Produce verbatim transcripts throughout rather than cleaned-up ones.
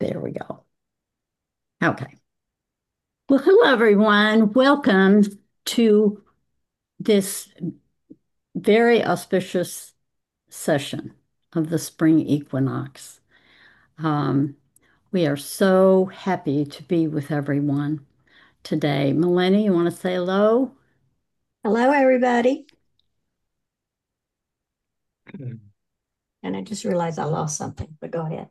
There we go. Okay. Well, hello, everyone. Welcome to this very auspicious session of the spring equinox. Um, we are so happy to be with everyone today. Melanie, you want to say hello? Hello, everybody. And I just realized I lost something, but go ahead.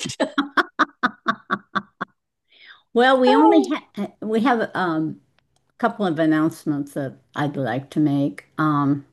Well, we only ha we have um, a couple of announcements that I'd like to make. Um,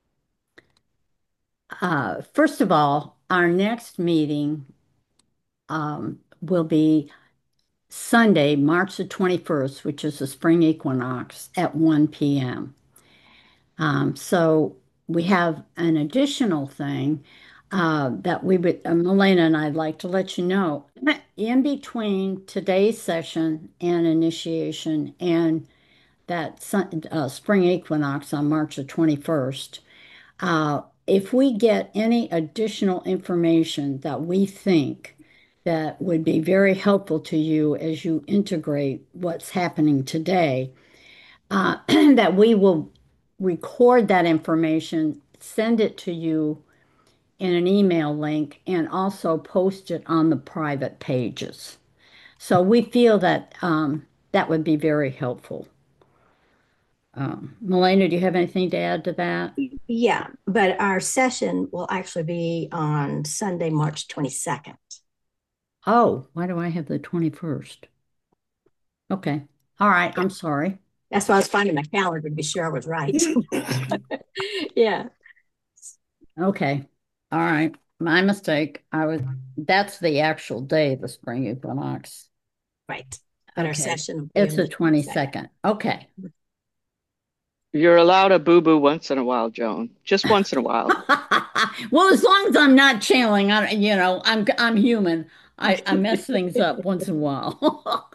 uh, first of all, our next meeting um, will be Sunday, March the twenty-first, which is the spring equinox at one p m. Um, so we have an additional thing uh, that we would, uh, Melena and I'd like to let you know. In between today's session and initiation and that sun, uh, spring equinox on March the twenty-first, uh, if we get any additional information that we think that would be very helpful to you as you integrate what's happening today, uh, that we will record that information, send it to you in an email link, and also post it on the private pages. So we feel that um, that would be very helpful. Um, Melena, do you have anything to add to that? Yeah, but our session will actually be on Sunday, March twenty-second. Oh, why do I have the twenty-first? Okay. All right. Yeah, I'm sorry. that's why I was finding my calendar to be sure I was right. Yeah, Okay. All right. My mistake. I was, that's the actual day, the spring equinox. right. But our Okay. session will be It's on the the twenty-second. twenty-second. Okay. You're allowed a boo-boo once in a while, Joan. Just once in a while. Well, as long as I'm not channeling, I, you know, I'm I'm human. I, I mess things up once in a while.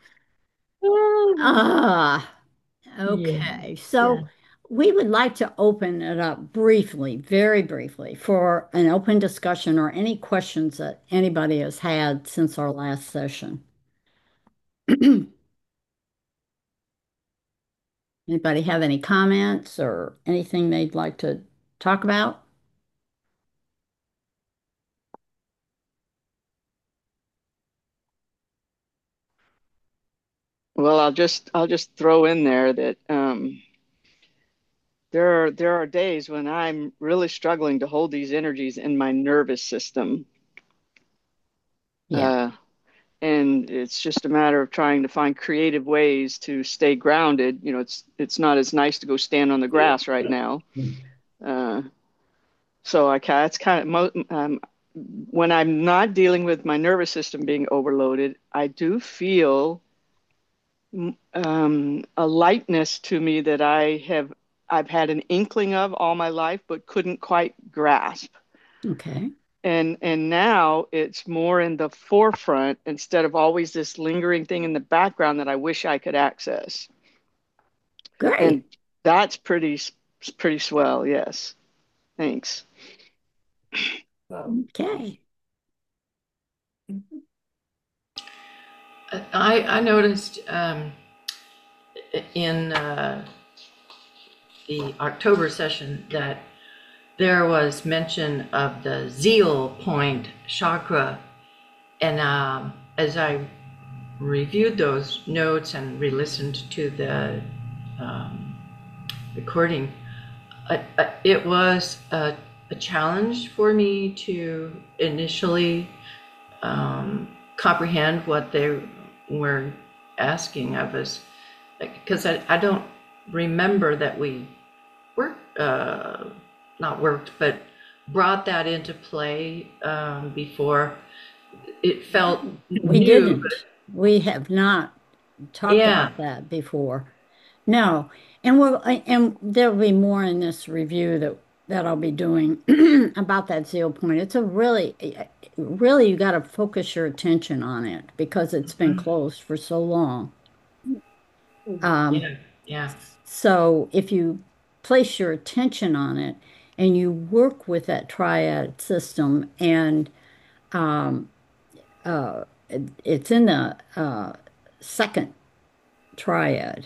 Oh, Ah, yeah, okay. yeah. So we would like to open it up briefly, very briefly, for an open discussion or any questions that anybody has had since our last session. Anybody have any comments or anything they'd like to talk about? Well, I'll just I'll just throw in there that um, there are there are days when I'm really struggling to hold these energies in my nervous system, Yeah. uh, and it's just a matter of trying to find creative ways to stay grounded. You know, it's it's not as nice to go stand on the grass right now. Uh, so I ca- it's kind of mo um, when I'm not dealing with my nervous system being overloaded, I do feel um, a lightness to me that I have I've had an inkling of all my life, but couldn't quite grasp. Okay. And and now it's more in the forefront instead of always this lingering thing in the background that I wish I could access. Great. And that's pretty pretty swell. Yes. Thanks. Okay. I, I noticed um, in uh, the October session that there was mention of the zeal point chakra. And um, as I reviewed those notes and re listened to the um, recording, uh, uh, it was a, a challenge for me to initially um, comprehend what they were asking of us, because I, I don't remember that we worked, uh, not worked, but brought that into play um, before. It felt We new, didn't. We have not talked yeah. about that before. No. And we'll and there'll be more in this review that that I'll be doing about that zero point. It's a really really you got to focus your attention on it because it's been Mhm. closed for so long. Um, Yeah, yeah. so if you place your attention on it and you work with that triad system and it's in the uh, second triad,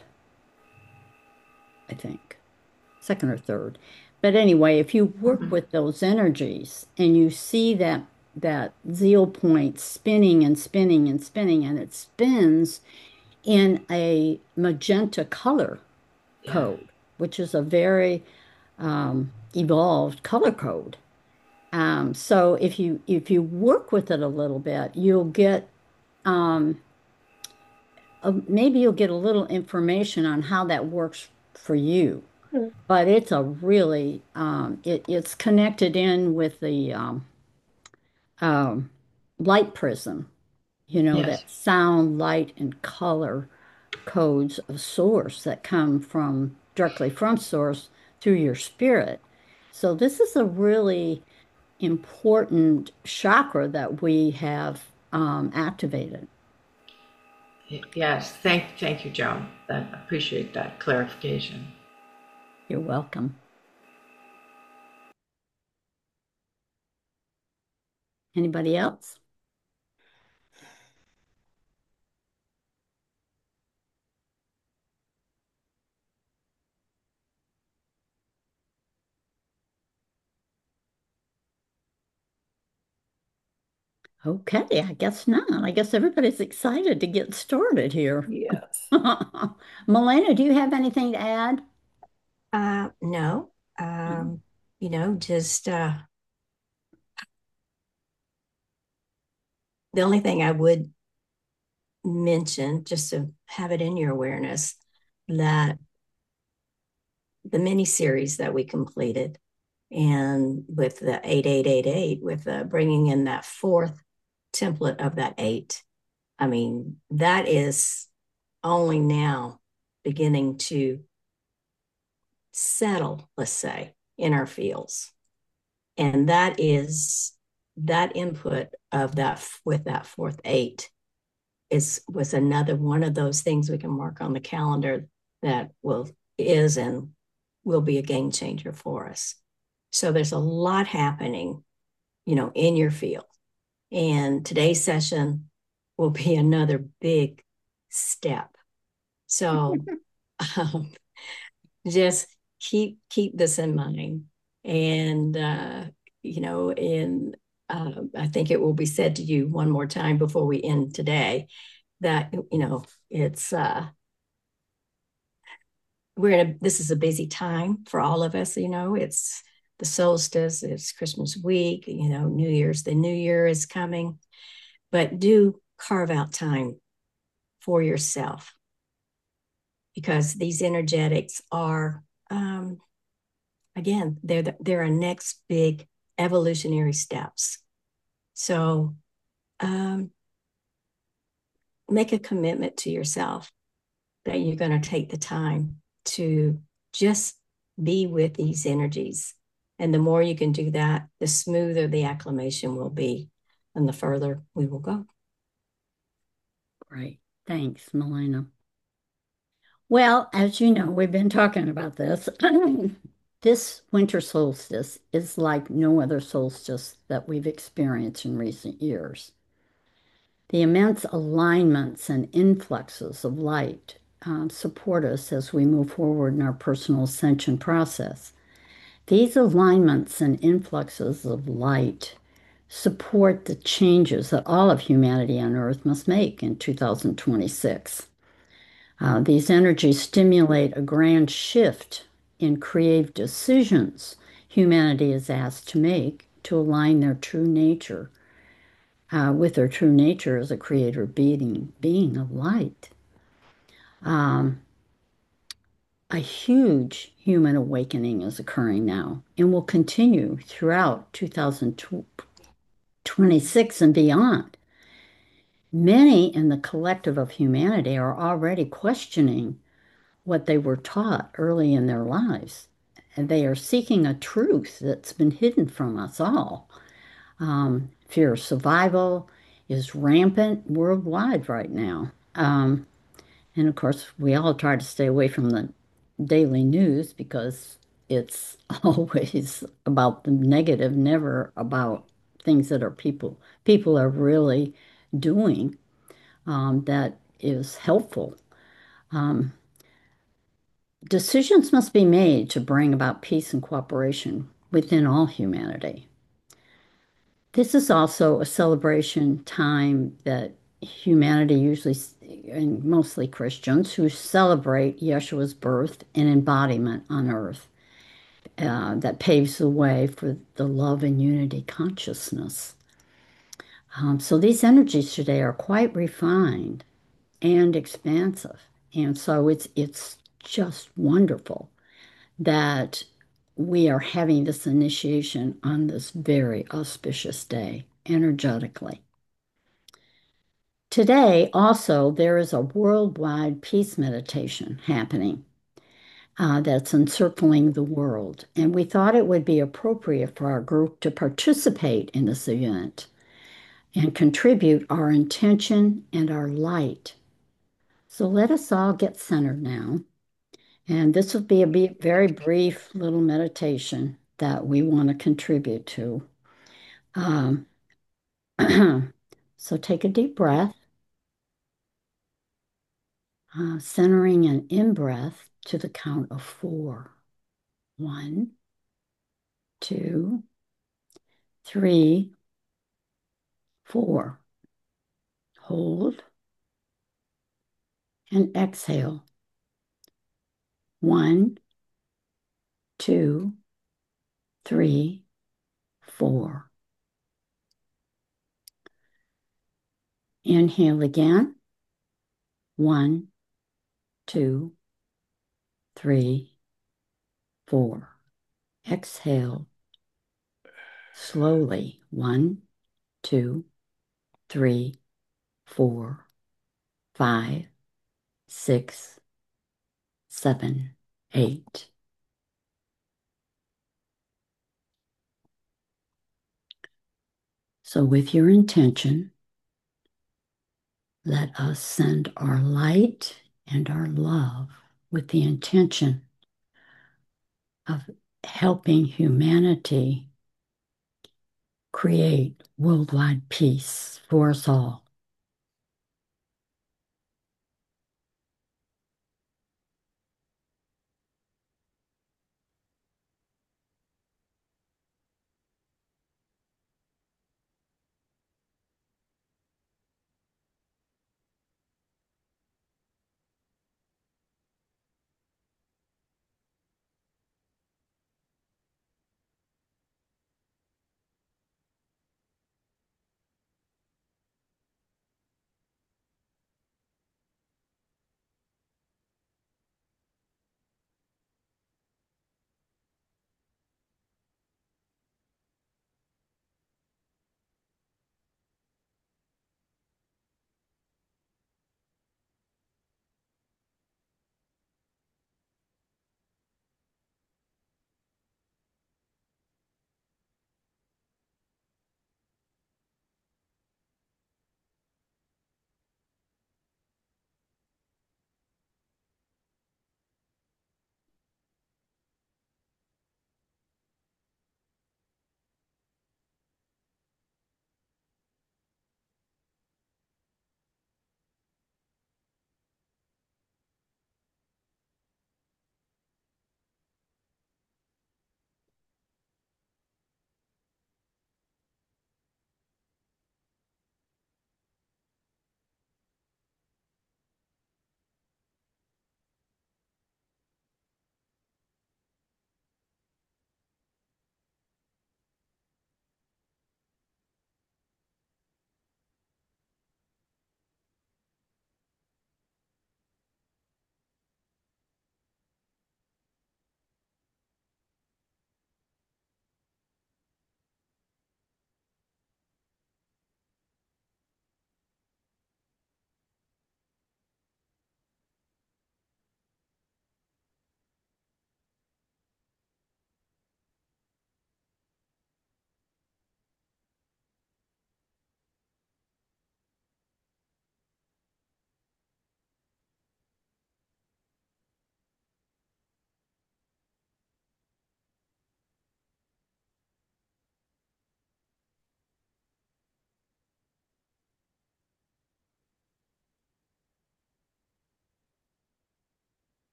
I think, second or third. But anyway, if you work Mhm. with those energies and you see that that zeal point spinning and spinning and spinning, and it spins in a magenta color Yeah. code, which is a very um, evolved color code. Um, so if you if you work with it a little bit, you'll get um, a, maybe you'll get a little information on how that works for you. But it's a really um, it, it's connected in with the um, um, light prism, you know, Yes. that sound, light, and color codes of source that come from directly from source through your spirit. So this is a really important chakra that we have um, activated. Y- Yes. Thank, thank you, Joan. That, appreciate that clarification. You're welcome. Anybody else? Okay, I guess not. I guess everybody's excited to get started here. Yes. Milena, do you have anything to add? Uh, no, um, you know, just uh, the only thing I would mention, just to have it in your awareness, that the mini series that we completed, and with the eight eight eight eight, with uh, bringing in that fourth template of that eight, I mean, that is only now beginning to settle, let's say, in our fields. And that is that input of that with that fourth eight is was another one of those things we can mark on the calendar that will is and will be a game changer for us. So there's a lot happening, you know, in your field. And today's session will be another big step. So um, just keep keep this in mind. And uh, you know, in uh, I think it will be said to you one more time before we end today that you know it's uh, we're in a this is a busy time for all of us. You know, it's the solstice, it's Christmas week. You know, New Year's, the New Year is coming, but do carve out time for yourself because these energetics are um, again, they're the, they're our next big evolutionary steps. So um, make a commitment to yourself that you're going to take the time to just be with these energies. And the more you can do that, the smoother the acclimation will be and the further we will go. Great. Thanks, Milena. Well, as you know, we've been talking about this. This winter solstice is like no other solstice that we've experienced in recent years. The immense alignments and influxes of light uh, support us as we move forward in our personal ascension process. These alignments and influxes of light support the changes that all of humanity on Earth must make in two thousand twenty-six. Uh, these energies stimulate a grand shift in creative decisions humanity is asked to make to align their true nature uh, with their true nature as a creator being, being of light. Um, a huge human awakening is occurring now and will continue throughout two thousand twenty-six and beyond. Many in the collective of humanity are already questioning what they were taught early in their lives. And they are seeking a truth that's been hidden from us all. Um, fear of survival is rampant worldwide right now. Um, and of course, we all try to stay away from the daily news because it's always about the negative, never about things that are people people are really doing um, that is helpful. Um, decisions must be made to bring about peace and cooperation within all humanity. This is also a celebration time that humanity usually, and mostly Christians, who celebrate Yeshua's birth and embodiment on earth, uh, that paves the way for the love and unity consciousness. Um, so these energies today are quite refined and expansive. And so it's it's just wonderful that we are having this initiation on this very auspicious day, energetically. Today, also, there is a worldwide peace meditation happening uh, that's encircling the world. And we thought it would be appropriate for our group to participate in this event and contribute our intention and our light. So let us all get centered now. And this will be a be- very brief little meditation that we want to contribute to. Um, so take a deep breath, uh, centering an in breath to the count of four. One, two, three, four. Hold and exhale. One, two, three, four. Inhale again. One, two, three, four. Exhale slowly. One, two, three, four, five, six, seven, eight. So, with your intention, let us send our light and our love with the intention of helping humanity create worldwide peace for us all.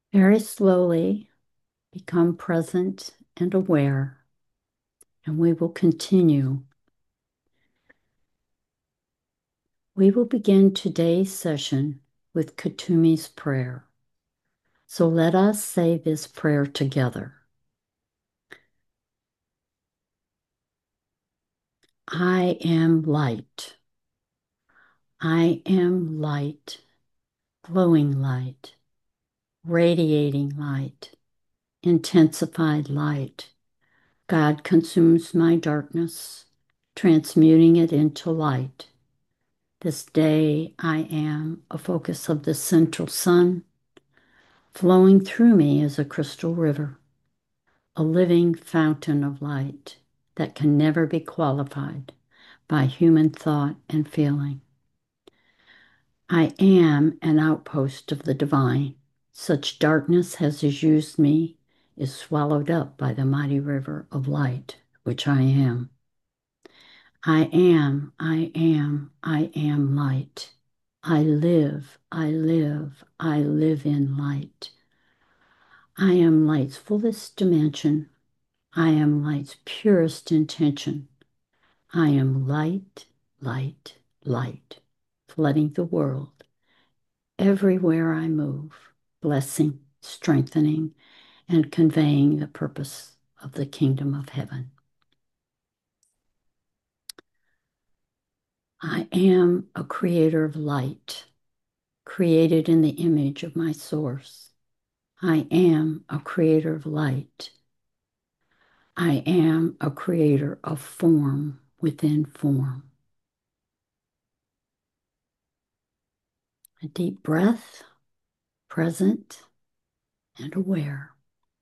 Very slowly become present and aware, and we will continue. We will begin today's session with Kutumi's prayer. So let us say this prayer together. I am light. I am light, glowing light, radiating light, intensified light. God consumes my darkness, transmuting it into light. This day I am a focus of the central sun, flowing through me as a crystal river, a living fountain of light that can never be qualified by human thought and feeling. I am an outpost of the divine. Such darkness as has used me is swallowed up by the mighty river of light, which I am. I am, I am, I am light. I live, I live, I live in light. I am light's fullest dimension. I am light's purest intention. I am light, light, light, flooding the world. Everywhere I move, blessing, strengthening, and conveying the purpose of the kingdom of heaven. I am a creator of light, created in the image of my source. I am a creator of light. I am a creator of form within form. A deep breath, present and aware.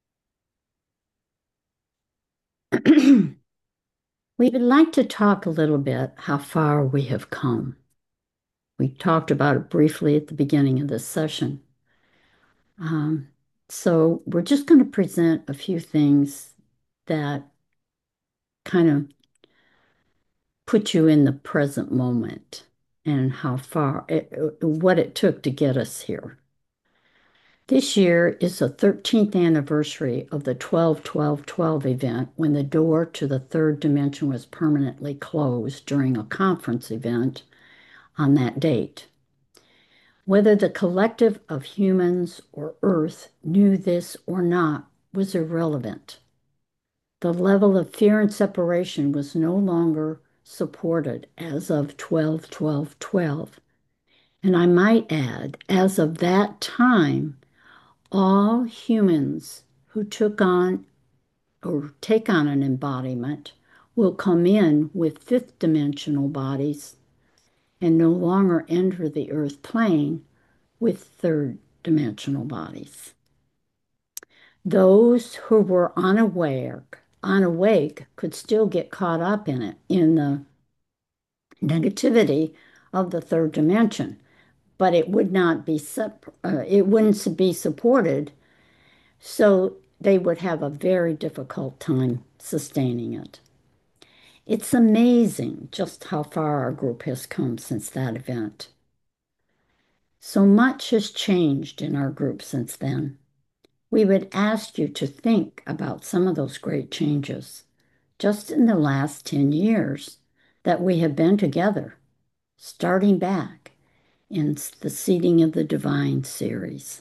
We would like to talk a little bit how far we have come. We talked about it briefly at the beginning of this session. Um, so we're just going to present a few things that kind of put you in the present moment and how far, it, what it took to get us here. This year is the thirteenth anniversary of the twelve twelve twelve event when the door to the third dimension was permanently closed during a conference event on that date. Whether the collective of humans or Earth knew this or not was irrelevant. The level of fear and separation was no longer supported as of twelve twelve twelve. And I might add, as of that time, all humans who took on or take on an embodiment will come in with fifth dimensional bodies and no longer enter the earth plane with third dimensional bodies. Those who were unaware, unawake could still get caught up in it, in the negativity of the third dimension, but it would not be, uh, it wouldn't be supported. So they would have a very difficult time sustaining it. It's amazing just how far our group has come since that event. So much has changed in our group since then. We would ask you to think about some of those great changes just in the last ten years that we have been together, starting back in the Seeding of the Divine series.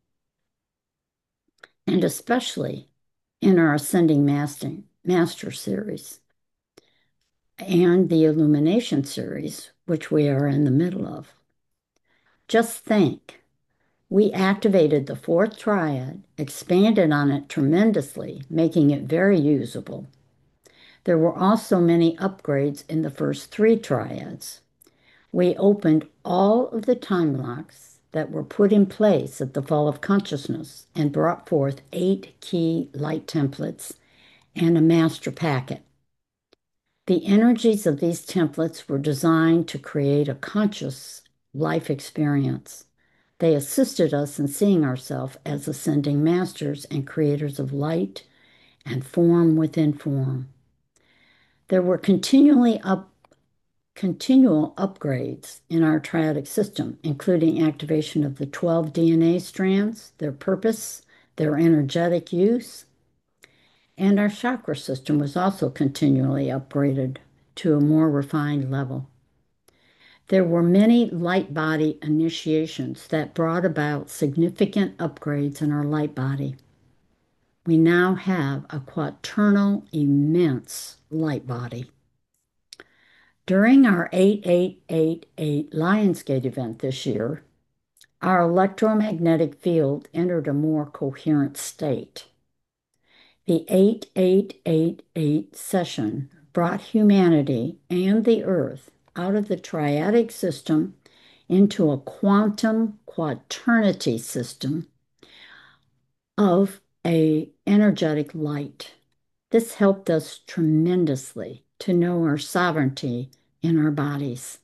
And especially in our Ascending Master, Master series and the Illumination series, which we are in the middle of. Just think, we activated the fourth triad, expanded on it tremendously, making it very usable. There were also many upgrades in the first three triads. We opened all of the time locks that were put in place at the fall of consciousness and brought forth eight key light templates and a master packet. The energies of these templates were designed to create a conscious life experience. They assisted us in seeing ourselves as ascending masters and creators of light and form within form. There were continually up continual upgrades in our triadic system, including activation of the twelve D N A strands, their purpose, their energetic use, and our chakra system was also continually upgraded to a more refined level. There were many light body initiations that brought about significant upgrades in our light body. We now have a quaternal, immense light body. During our eight eight eight eight Lionsgate event this year, our electromagnetic field entered a more coherent state. The eight eight eight eight session brought humanity and the Earth out of the triadic system into a quantum quaternity system of a energetic light. This helped us tremendously to know our sovereignty in our bodies.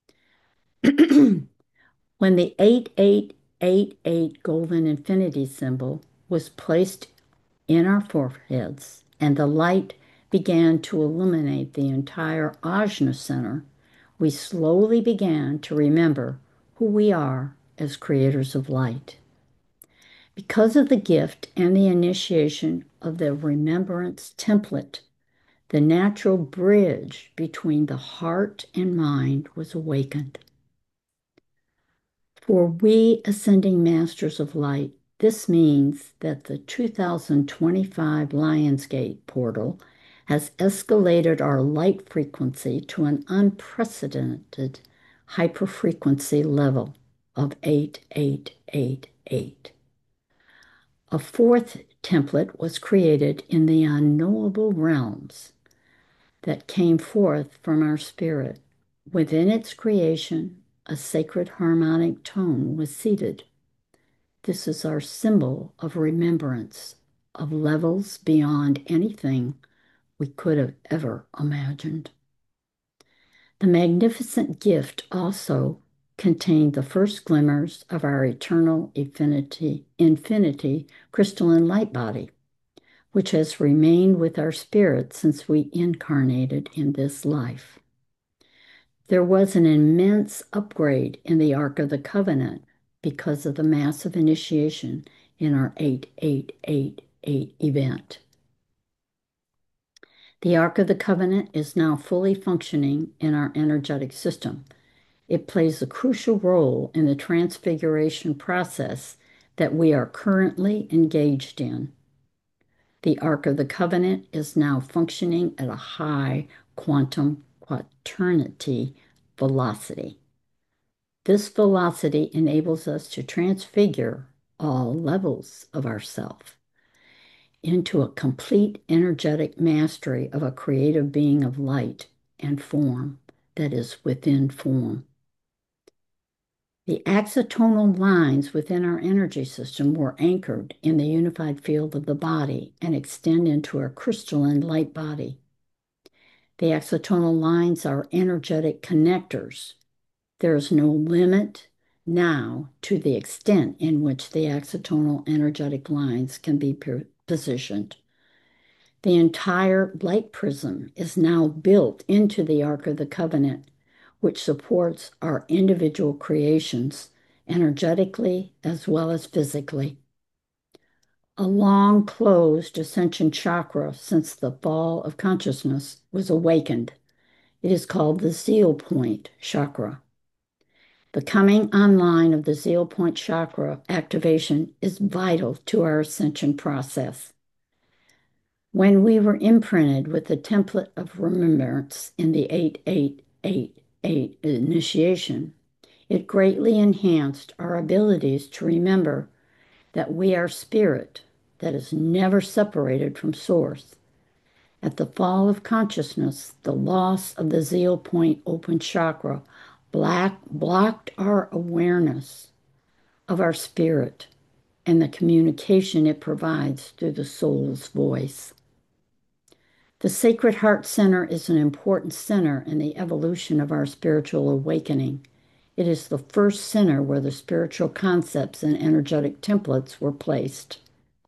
When the eight eight eight eight golden infinity symbol was placed in our foreheads and the light began to illuminate the entire Ajna Center, we slowly began to remember who we are as creators of light. Because of the gift and the initiation of the remembrance template, the natural bridge between the heart and mind was awakened. For we ascending masters of light, this means that the two thousand twenty-five Lionsgate portal has escalated our light frequency to an unprecedented hyperfrequency level of eight eight eight eight. A fourth template was created in the unknowable realms that came forth from our spirit. Within its creation, a sacred harmonic tone was seated. This is our symbol of remembrance of levels beyond anything we could have ever imagined. The magnificent gift also contained the first glimmers of our eternal infinity, infinity crystalline light body, which has remained with our spirit since we incarnated in this life. There was an immense upgrade in the Ark of the Covenant because of the massive initiation in our eight eight eight eight event. The Ark of the Covenant is now fully functioning in our energetic system. It plays a crucial role in the transfiguration process that we are currently engaged in. The Ark of the Covenant is now functioning at a high quantum quaternity velocity. This velocity enables us to transfigure all levels of ourself into a complete energetic mastery of a creative being of light and form that is within form. The axonal lines within our energy system were anchored in the unified field of the body and extend into our crystalline light body. The axonal lines are energetic connectors. There is no limit now to the extent in which the axonal energetic lines can be positioned. The entire light prism is now built into the Ark of the Covenant, which supports our individual creations energetically as well as physically. A long closed ascension chakra since the fall of consciousness was awakened. It is called the Zeal Point chakra. The coming online of the Zeal Point chakra activation is vital to our ascension process. When we were imprinted with the template of remembrance in the eight eight eight eight initiation, it greatly enhanced our abilities to remember that we are spirit that is never separated from source. At the fall of consciousness, the loss of the Zeal Point open chakra black, blocked our awareness of our spirit and the communication it provides through the soul's voice. The Sacred Heart Center is an important center in the evolution of our spiritual awakening. It is the first center where the spiritual concepts and energetic templates were placed.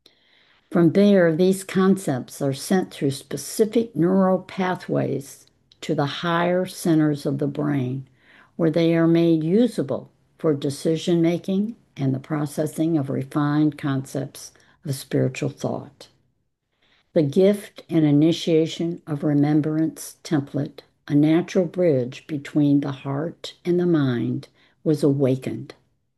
From there, these concepts are sent through specific neural pathways to the higher centers of the brain, where they are made usable for decision making and the processing of refined concepts of spiritual thought. The gift and initiation of remembrance template, a natural bridge between the heart and the mind, was awakened.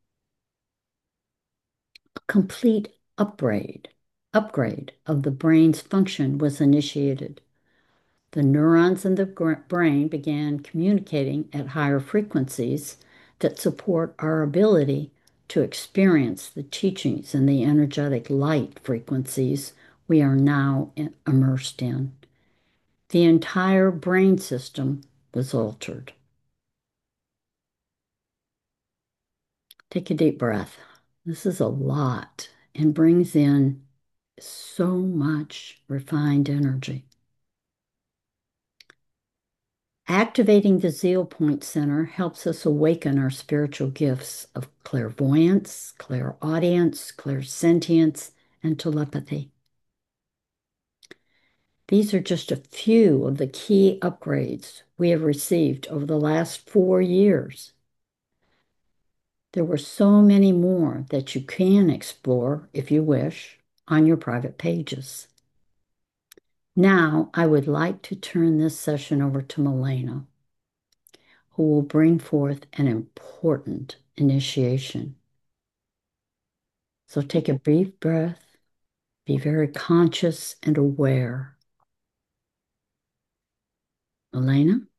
A complete upgrade, upgrade of the brain's function was initiated. The neurons in the brain began communicating at higher frequencies that support our ability to experience the teachings and the energetic light frequencies we are now immersed in. The entire brain system was altered. Take a deep breath. This is a lot and brings in so much refined energy. Activating the Zeal Point Center helps us awaken our spiritual gifts of clairvoyance, clairaudience, clairsentience, and telepathy. These are just a few of the key upgrades we have received over the last four years. There were so many more that you can explore, if you wish, on your private pages. Now, I would like to turn this session over to Milena, who will bring forth an important initiation. So take a brief breath, be very conscious and aware. Milena?